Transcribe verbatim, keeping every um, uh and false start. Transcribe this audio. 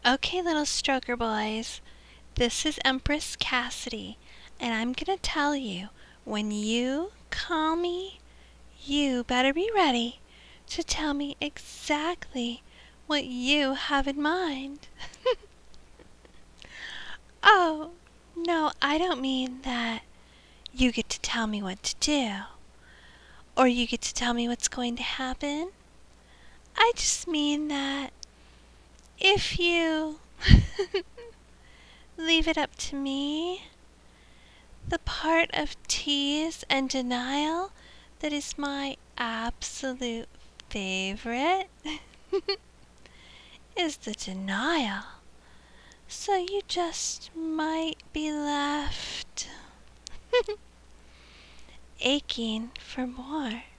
Okay, little stroker boys, this is Empress Cassidy, and I'm gonna tell you, when you call me, you better be ready to tell me exactly what you have in mind. Oh, no, I don't mean that you get to tell me what to do, or you get to tell me what's going to happen. I just mean that if you leave it up to me, the part of tease and denial that is my absolute favorite is the denial. So you just might be left aching for more.